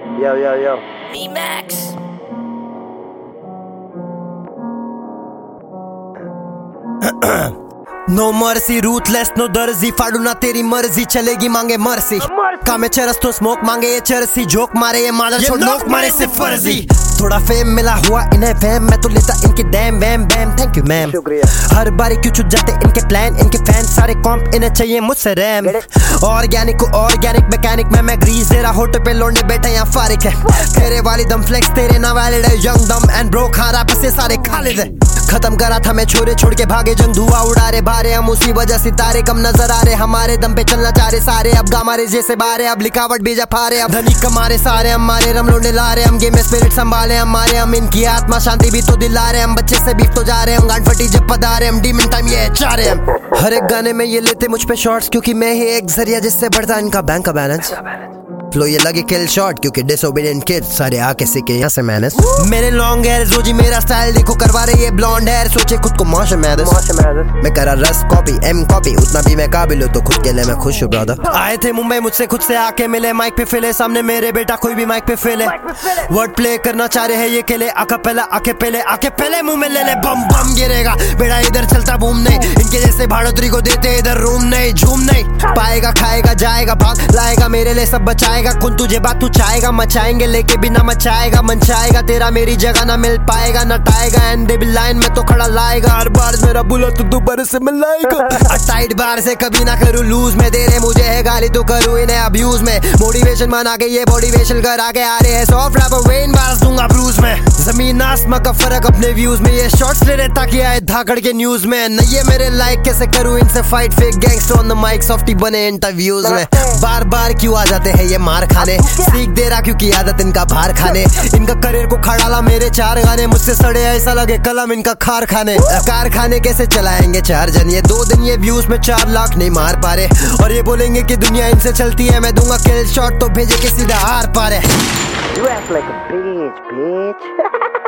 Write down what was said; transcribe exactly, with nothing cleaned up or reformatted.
Yo, yo, yo. Me Max. No mercy ruthless no दर्जी फाड़ू ना तेरी मर्जी चलेगी मांगे मर्सी कामे चरस तो स्मोक मांगे ये चरसी जोक मारे ये मादर छोड़ नोक मारे से फर्जी थोड़ा फेम मिला हुआ इन्हें फैम मैं तो लेता इनके damn wham wham thank you ma'am शुक्रिया। हर बारी क्यों छुट जाते इनके प्लान इनके फैन सारे कॉम्प इन्हें चाहिए मुझसे रैम ऑर्गेनिक को ऑर्गेनिक मैकेनिक में मैं ग्रीस दे रहा होटल पे लोंडे बैठे यहाँ फारिक है तेरे वाली दम फ्लेक्स तेरे ना वैलिड है यंग दम एंड ब्रो खा रहा से सारे खालिद है खत्म करा था मैं छोरे छोड़ के भागे जंग धुआं उड़ा रहे बारे हम उसी वजह सितारे कम नजर आ रहे हमारे दम पे चलना चाह रहे सारे अब गामारे जैसे बारे अब लिखावट बीजा फारे अब धनी कमारे सारे हमारे रम लोंडे ला रहे हम गेम में स्पिरिट संभाले हमारे हम इनकी आत्मा शांति भी तो दिला रहे हम बच्चे से बीफ तो जा रहे हम गांड फटी जब पदा रहे हम डीमन टाइम ये चाह रहे हम हर एक गाने में ये लेते मुझ पे शॉट्स क्योंकि मैं ही एक जरिया जिससे बढ़ता इनका बैंक का बैलेंस फ्लो ये लगे किल शॉट क्योंकि डिसोबीडिएंट किड्स सारे आके सीखे यहाँ से मैनेज मेरे लॉन्ग हेयर रोजी मेरा स्टाइल देखो करवा रहे ये ब्लॉन्ड हेयर सोचे खुद को मौश मैदस मैं करा रस कॉपी एम कॉपी उतना भी मैं काबिल हूँ तो खुद के लिए मैं खुश हूँ ब्रदर आए थे मुंबई मुझसे खुद से आके मिले माइक पे फेले सामने मेरे बेटा कोई भी माइक पे फेले वर्ड प्ले करना चाह रहे हैं ये केले आका पहला आके पहले आके पहले मुंह में ले ले बम बम गिरेगा बेड़ा इधर चलता बूम नहीं इनके जैसे भाड़ोतरी को देते इधर रूम नहीं झूम नहीं पाएगा खाएगा जाएगा भाग लाएगा मेरे लिए सब बचाएगा कौन तुझे बात तू चाहेगा मचाएंगे लेके बिना मचाएगा मनचाएगा तेरा मेरी जगह ना मिल पाएगा नटाएगा एंड डेबिल लाइन में तो खड़ा लाएगा हर बार मेरा बुला तो दोबारा से मिलाएगा टाइट बार से कभी ना करूँ लूज में दे रहे मुझे है गाली तो करूँ इन्हें अब्यूज में मोटिवेशन बना के ये मोटिवेशन कर आगे आ रहे हैं सॉफ्ट रैपर वेन बार्स दूंगा ब्रूज में जमीन आसमां का फर्क अपने व्यूज में ये शॉर्ट्स ले रहे ताकि आए धाकड़ के न्यूज में नहीं ये मेरे लाइक कैसे करूँ इनसे fight fake gangster on the mic softy बने इंटरव्यूज में बार बार क्यों आ जाते हैं ये मार खाने सीख दे रहा क्योंकि आदत इनका बाहर खाने इनका करियर को खड़ा ला मेरे चार गाने मुझसे सड़े ऐसा लगे कलम इनका खार खाने कारखाने कैसे चलाएंगे चार जन ये दो दिन ये व्यूज में चार लाख नहीं मार पा रहे और ये बोलेंगे कि दुनिया इनसे चलती है मैं दूंगा किल शॉट तो भेजे के सीधा हार पा रहे You act like a bitch, bitch.